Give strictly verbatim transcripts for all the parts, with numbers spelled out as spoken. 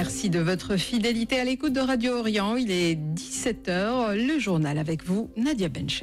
Merci de votre fidélité à l'écoute de Radio Orient. Il est dix-sept heures, le journal avec vous, Nadia Bencher.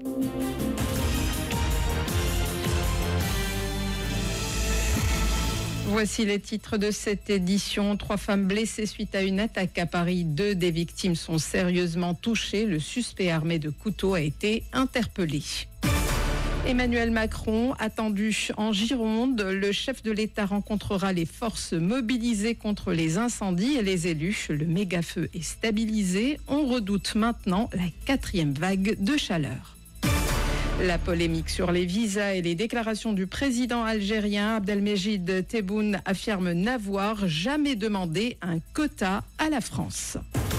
Voici les titres de cette édition. Trois femmes blessées suite à une attaque à Paris. Deux des victimes sont sérieusement touchées. Le suspect armé de couteau a été interpellé. Emmanuel Macron, attendu en Gironde, le chef de l'État rencontrera les forces mobilisées contre les incendies et les élus. Le méga-feu est stabilisé. On redoute maintenant la quatrième vague de chaleur. La polémique sur les visas et les déclarations du président algérien Abdelmejid Tebboune affirme n'avoir jamais demandé un quota à la France.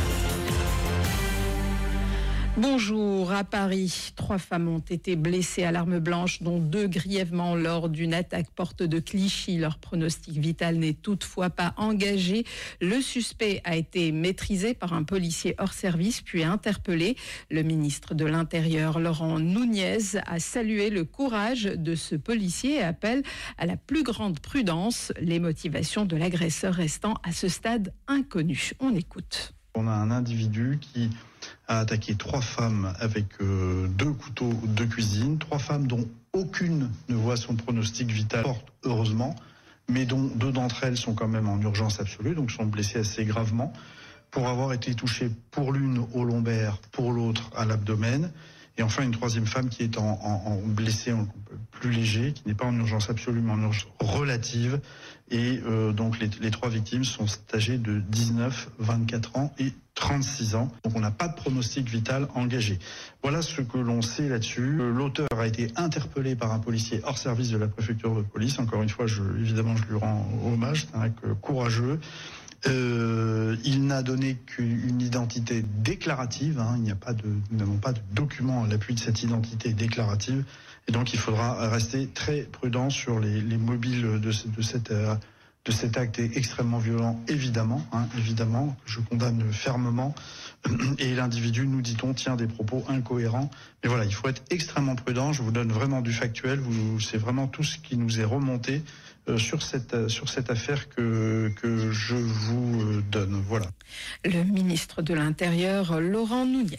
Bonjour, à Paris, trois femmes ont été blessées à l'arme blanche, dont deux grièvement lors d'une attaque porte de Clichy. Leur pronostic vital n'est toutefois pas engagé. Le suspect a été maîtrisé par un policier hors service puis interpellé. Le ministre de l'Intérieur, Laurent Nunez, a salué le courage de ce policier et appelle à la plus grande prudence, les motivations de l'agresseur restant à ce stade inconnues. On écoute. On a un individu qui a attaqué trois femmes avec euh, deux couteaux de cuisine, trois femmes dont aucune ne voit son pronostic vital fort, heureusement, mais dont deux d'entre elles sont quand même en urgence absolue, donc sont blessées assez gravement, pour avoir été touchées pour l'une au lombaire, pour l'autre à l'abdomen, et enfin une troisième femme qui est en, en, en blessée en plus léger, qui n'est pas en urgence absolue, mais en urgence relative, et euh, donc les, les trois victimes sont âgées de dix-neuf, vingt-quatre ans et trente-six ans. Donc on n'a pas de pronostic vital engagé. Voilà ce que l'on sait là-dessus. L'auteur a été interpellé par un policier hors service de la préfecture de police. Encore une fois, je, évidemment, je lui rends hommage. C'est un mec courageux. Euh, il n'a donné qu'une identité déclarative. Hein. Il n'y a pas de, nous n'avons pas de document à l'appui de cette identité déclarative. Et donc il faudra rester très prudent sur les, les mobiles de, de cette euh, de cet acte extrêmement violent, évidemment, hein, évidemment, que je condamne fermement. Et l'individu, nous dit-on, tient des propos incohérents. Mais voilà, il faut être extrêmement prudent. Je vous donne vraiment du factuel. Vous, c'est vraiment tout ce qui nous est remonté euh, sur cette sur cette affaire que que je vous euh, donne. Voilà. Le ministre de l'Intérieur, Laurent Nunez.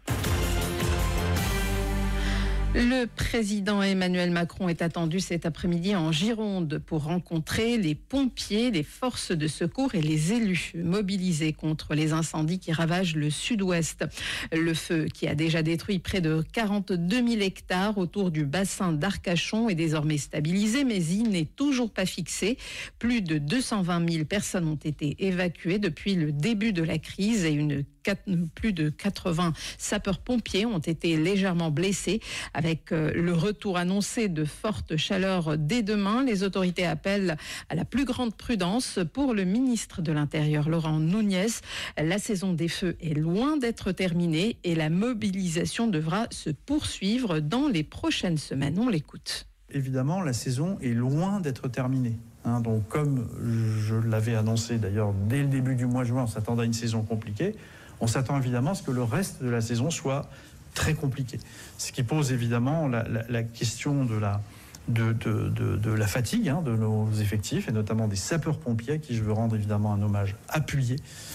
Le président Emmanuel Macron est attendu cet après-midi en Gironde pour rencontrer les pompiers, les forces de secours et les élus mobilisés contre les incendies qui ravagent le sud-ouest. Le feu qui a déjà détruit près de quarante-deux mille hectares autour du bassin d'Arcachon est désormais stabilisé, mais il n'est toujours pas fixé. Plus de deux cent vingt mille personnes ont été évacuées depuis le début de la crise et une plus de quatre-vingts sapeurs-pompiers ont été légèrement blessés. Avec le retour annoncé de fortes chaleurs dès demain, les autorités appellent à la plus grande prudence. Pour le ministre de l'Intérieur, Laurent Nunez, la saison des feux est loin d'être terminée et la mobilisation devra se poursuivre dans les prochaines semaines. On l'écoute. Évidemment, la saison est loin d'être terminée. Hein, donc, comme je l'avais annoncé d'ailleurs dès le début du mois de juin, on s'attendait à une saison compliquée. On s'attend évidemment à ce que le reste de la saison soit très compliqué. Ce qui pose évidemment la, la, la question de la, de, de, de, de la fatigue hein, de nos effectifs, et notamment des sapeurs-pompiers, à qui je veux rendre évidemment un hommage appuyé,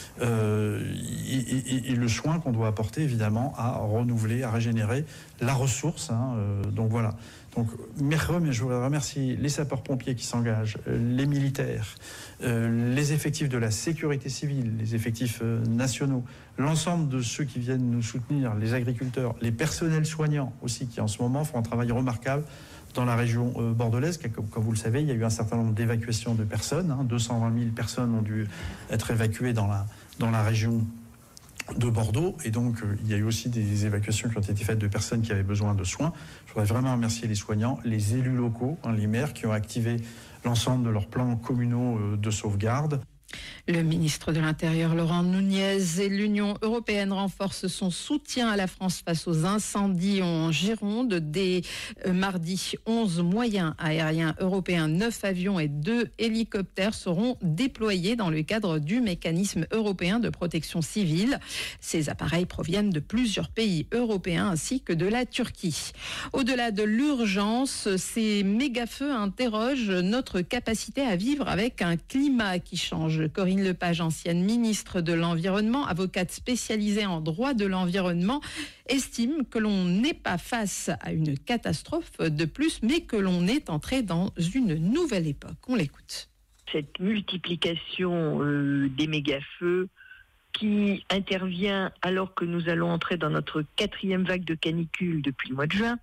euh, et, et, et le soin qu'on doit apporter évidemment à renouveler, à régénérer la ressource. Hein, euh, donc voilà. Donc, je voudrais remercier les sapeurs-pompiers qui s'engagent, les militaires, euh, les effectifs de la sécurité civile, les effectifs euh, nationaux, l'ensemble de ceux qui viennent nous soutenir, les agriculteurs, les personnels soignants aussi, qui en ce moment font un travail remarquable dans la région euh, bordelaise. Comme, comme vous le savez, il y a eu un certain nombre d'évacuations de personnes. Hein, deux cent vingt mille personnes ont dû être évacuées dans la, dans la région de Bordeaux, et donc euh, il y a eu aussi des évacuations qui ont été faites de personnes qui avaient besoin de soins. Je voudrais vraiment remercier les soignants, les élus locaux, hein, les maires qui ont activé l'ensemble de leurs plans communaux euh, de sauvegarde. Le ministre de l'Intérieur, Laurent Nunez, et l'Union européenne renforcent son soutien à la France face aux incendies en Gironde. Dès mardi, onze moyens aériens européens, neuf avions et deux hélicoptères seront déployés dans le cadre du mécanisme européen de protection civile. Ces appareils proviennent de plusieurs pays européens ainsi que de la Turquie. Au-delà de l'urgence, ces méga-feux interrogent notre capacité à vivre avec un climat qui change charge. Corinne Lepage, ancienne ministre de l'Environnement, avocate spécialisée en droit de l'environnement, estime que l'on n'est pas face à une catastrophe de plus, mais que l'on est entré dans une nouvelle époque. On l'écoute. Cette multiplication euh, des méga-feux qui intervient alors que nous allons entrer dans notre quatrième vague de canicule depuis le mois de juin,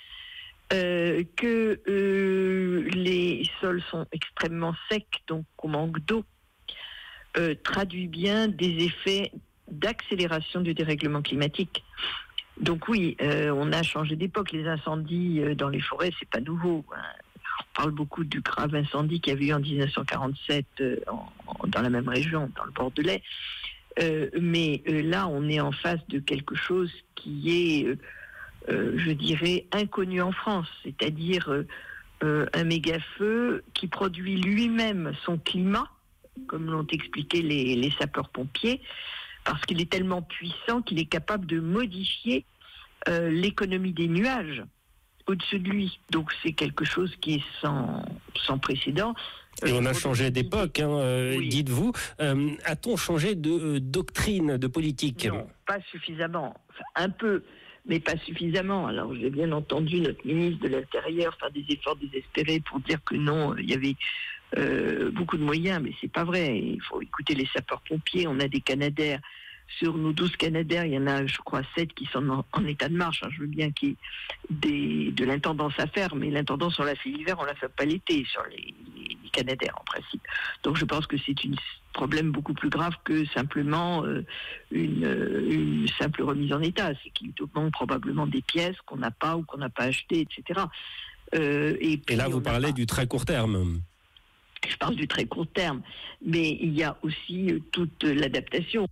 euh, que euh, les sols sont extrêmement secs, donc on manque d'eau, euh, traduit bien des effets d'accélération du dérèglement climatique. Donc oui, euh, on a changé d'époque. Les incendies euh, dans les forêts, c'est pas nouveau. Hein. On parle beaucoup du grave incendie qu'il y avait eu en dix-neuf cent quarante-sept euh, en, en, dans la même région, dans le Bordelais. Euh, mais euh, là, on est en face de quelque chose qui est, euh, euh, je dirais, inconnu en France, c'est-à-dire euh, euh, un méga-feu qui produit lui-même son climat, comme l'ont expliqué les, les sapeurs-pompiers, parce qu'il est tellement puissant qu'il est capable de modifier euh, l'économie des nuages au-dessus de lui. Donc c'est quelque chose qui est sans, sans précédent. Et on a changé d'époque, hein, euh, oui. dites-vous. Euh, a-t-on changé de euh, doctrine, de politique ? Non, pas suffisamment. Enfin, un peu, mais pas suffisamment. Alors j'ai bien entendu notre ministre de l'Intérieur faire des efforts désespérés pour dire que non, il y avait euh, beaucoup de moyens, mais c'est pas vrai. Il faut écouter les sapeurs-pompiers. On a des Canadaires. Sur nos douze Canadaires, il y en a, je crois, sept qui sont en, en état de marche. Hein. Je veux bien qu'il y ait des, de l'intendance à faire, mais l'intendance, on l'a fait l'hiver, on ne la fait pas l'été sur les, les, les Canadaires, en principe. Donc je pense que c'est un problème beaucoup plus grave que simplement euh, une, une simple remise en état. C'est qu'il manque probablement des pièces qu'on n'a pas ou qu'on n'a pas achetées, et cetera. Euh, et, puis, et là, vous parlez pas... du très court terme. Je parle du très court terme, mais il y a aussi euh, toute l'adaptation.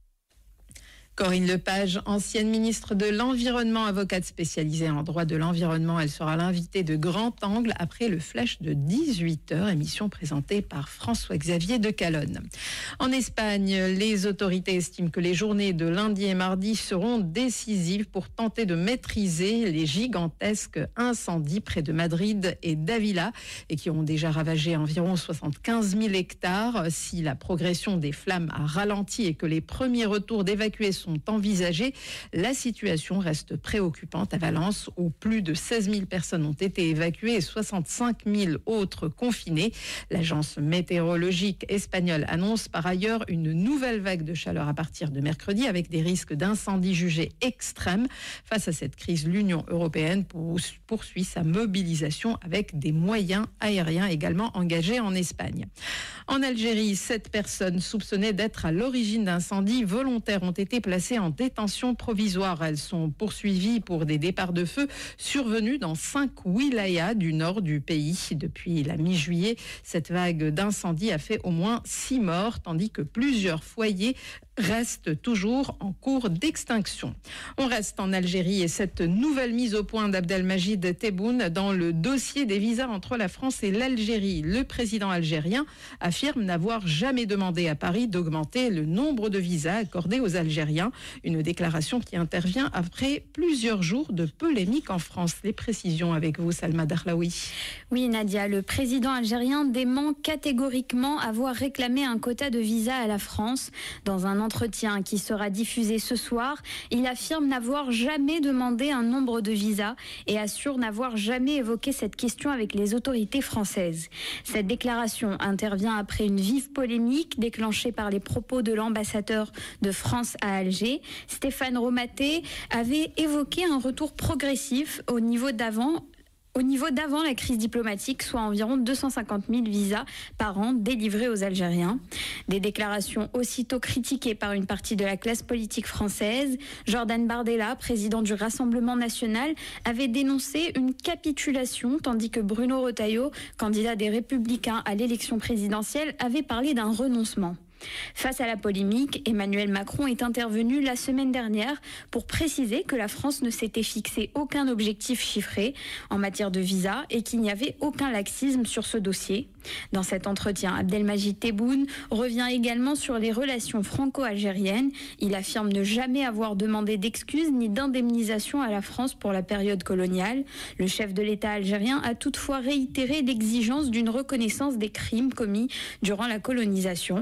Corinne Lepage, ancienne ministre de l'Environnement, avocate spécialisée en droit de l'environnement. Elle sera l'invitée de Grand Angle après le flash de dix-huit heures, émission présentée par François-Xavier de Calonne. En Espagne, les autorités estiment que les journées de lundi et mardi seront décisives pour tenter de maîtriser les gigantesques incendies près de Madrid et d'Ávila et qui ont déjà ravagé environ soixante-quinze mille hectares. Si la progression des flammes a ralenti et que les premiers retours d'évacués sont envisagés, la situation reste préoccupante à Valence où plus de seize mille personnes ont été évacuées et soixante-cinq mille autres confinées. L'agence météorologique espagnole annonce par ailleurs une nouvelle vague de chaleur à partir de mercredi avec des risques d'incendie jugés extrêmes. Face à cette crise, l'Union européenne poursuit sa mobilisation avec des moyens aériens également engagés en Espagne. En Algérie, sept personnes soupçonnées d'être à l'origine d'incendies volontaires ont été placées en détention provisoire. Elles sont poursuivies pour des départs de feu survenus dans cinq wilayas du nord du pays. Depuis la mi-juillet, cette vague d'incendie a fait au moins six morts, tandis que plusieurs foyers restent toujours en cours d'extinction. On reste en Algérie et cette nouvelle mise au point d'Abdelmajid Tebboune dans le dossier des visas entre la France et l'Algérie. Le président algérien affirme n'avoir jamais demandé à Paris d'augmenter le nombre de visas accordés aux Algériens. Une déclaration qui intervient après plusieurs jours de polémique en France. Les précisions avec vous, Salma Darlaoui. Oui, Nadia, le président algérien dément catégoriquement avoir réclamé un quota de visas à la France. Dans un entretien qui sera diffusé ce soir, il affirme n'avoir jamais demandé un nombre de visas et assure n'avoir jamais évoqué cette question avec les autorités françaises. Cette déclaration intervient après une vive polémique déclenchée par les propos de l'ambassadeur de France à Alger. Stéphane Romaté avait évoqué un retour progressif au niveau d'avant Au niveau d'avant la crise diplomatique, soit environ deux cent cinquante mille visas par an délivrés aux Algériens. Des déclarations aussitôt critiquées par une partie de la classe politique française. Jordan Bardella, président du Rassemblement national, avait dénoncé une capitulation, tandis que Bruno Retailleau, candidat des Républicains à l'élection présidentielle, avait parlé d'un renoncement. Face à la polémique, Emmanuel Macron est intervenu la semaine dernière pour préciser que la France ne s'était fixé aucun objectif chiffré en matière de visa et qu'il n'y avait aucun laxisme sur ce dossier. Dans cet entretien, Abdelmajid Tebboune revient également sur les relations franco-algériennes. Il affirme ne jamais avoir demandé d'excuses ni d'indemnisation à la France pour la période coloniale. Le chef de l'État algérien a toutefois réitéré l'exigence d'une reconnaissance des crimes commis durant la colonisation. Une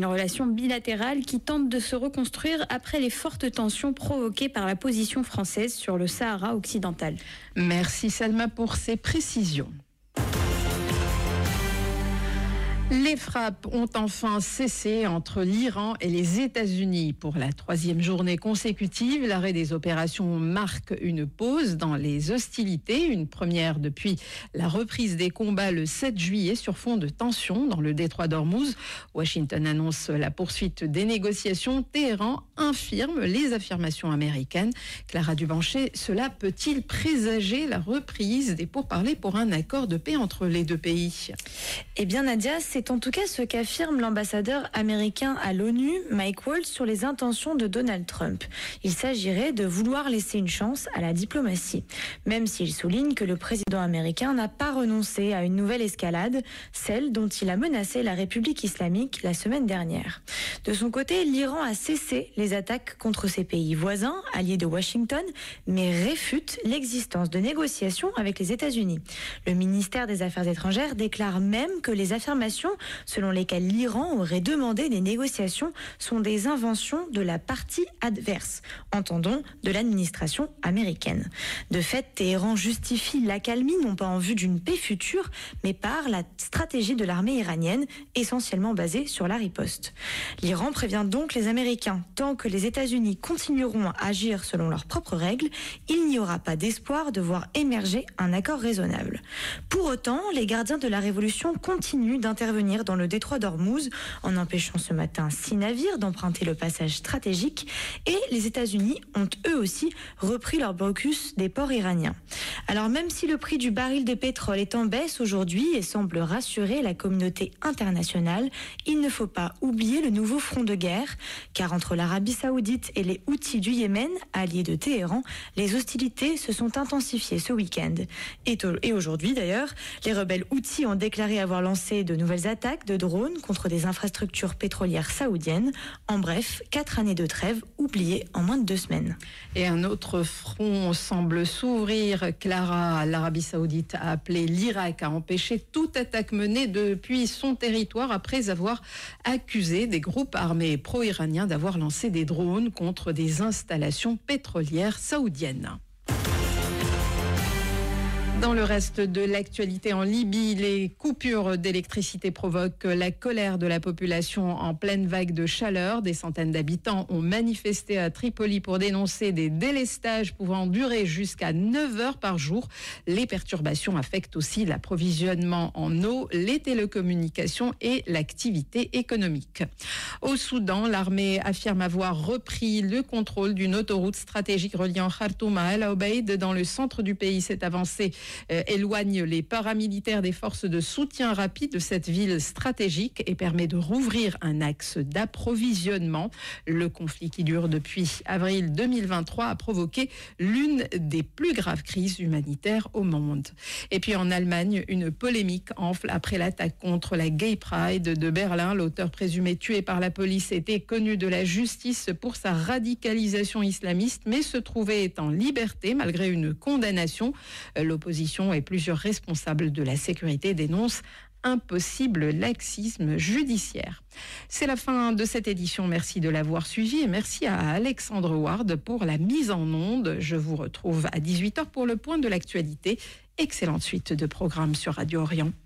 Une relation bilatérale qui tente de se reconstruire après les fortes tensions provoquées par la position française sur le Sahara occidental. Merci Salma pour ces précisions. Les frappes ont enfin cessé entre l'Iran et les États-Unis. Pour la troisième journée consécutive, l'arrêt des opérations marque une pause dans les hostilités, une première depuis la reprise des combats le sept juillet sur fond de tensions dans le détroit d'Ormuz. Washington annonce la poursuite des négociations. Téhéran infirme les affirmations américaines. Clara Dubanché, cela peut-il présager la reprise des pourparlers pour un accord de paix entre les deux pays ? Eh bien Nadia, c'est en tout cas ce qu'affirme l'ambassadeur américain à l'ONU, Mike Waltz, sur les intentions de Donald Trump. Il s'agirait de vouloir laisser une chance à la diplomatie, même s'il souligne que le président américain n'a pas renoncé à une nouvelle escalade, celle dont il a menacé la République islamique la semaine dernière. De son côté, l'Iran a cessé les attaques contre ses pays voisins, alliés de Washington, mais réfute l'existence de négociations avec les États-Unis. Le ministère des Affaires étrangères déclare même que les affirmations selon lesquelles l'Iran aurait demandé des négociations sont des inventions de la partie adverse, entendons de l'administration américaine. De fait, Téhéran justifie l'accalmie non pas en vue d'une paix future, mais par la stratégie de l'armée iranienne, essentiellement basée sur la riposte. L'Iran prévient donc les Américains, tant que les États-Unis continueront à agir selon leurs propres règles, il n'y aura pas d'espoir de voir émerger un accord raisonnable. Pour autant, les gardiens de la révolution continuent d'intervenir dans le détroit d'Ormuz en empêchant ce matin six navires d'emprunter le passage stratégique et les États-Unis ont eux aussi repris leur blocus des ports iraniens. Alors même si le prix du baril de pétrole est en baisse aujourd'hui et semble rassurer la communauté internationale, il ne faut pas oublier le nouveau front de guerre car entre l'Arabie Saoudite et les Houthis du Yémen, alliés de Téhéran, les hostilités se sont intensifiées ce week-end. Et, et aujourd'hui d'ailleurs, les rebelles Houthis ont déclaré avoir lancé de nouvelles attaques de drones contre des infrastructures pétrolières saoudiennes. En bref, quatre années de trêve oubliées en moins de deux semaines. Et un autre front semble s'ouvrir. Clara, l'Arabie Saoudite a appelé l'Irak à empêcher toute attaque menée depuis son territoire après avoir accusé des groupes armés pro-iraniens d'avoir lancé des drones contre des installations pétrolières saoudiennes. Dans le reste de l'actualité en Libye, les coupures d'électricité provoquent la colère de la population en pleine vague de chaleur. Des centaines d'habitants ont manifesté à Tripoli pour dénoncer des délestages pouvant durer jusqu'à neuf heures par jour. Les perturbations affectent aussi l'approvisionnement en eau, les télécommunications et l'activité économique. Au Soudan, l'armée affirme avoir repris le contrôle d'une autoroute stratégique reliant Khartoum à El Obeid dans le centre du pays. Cette avancée Euh, éloigne les paramilitaires des forces de soutien rapide de cette ville stratégique et permet de rouvrir un axe d'approvisionnement. Le conflit qui dure depuis avril deux mille vingt-trois a provoqué l'une des plus graves crises humanitaires au monde. Et puis en Allemagne, une polémique enfle après l'attaque contre la Gay Pride de Berlin. L'auteur présumé tué par la police était connu de la justice pour sa radicalisation islamiste, mais se trouvait en liberté malgré une condamnation. L'opposition et plusieurs responsables de la sécurité dénoncent un possible laxisme judiciaire. C'est la fin de cette édition. Merci de l'avoir suivi et merci à Alexandre Ward pour la mise en onde. Je vous retrouve à dix-huit heures pour le point de l'actualité. Excellente suite de programmes sur Radio Orient.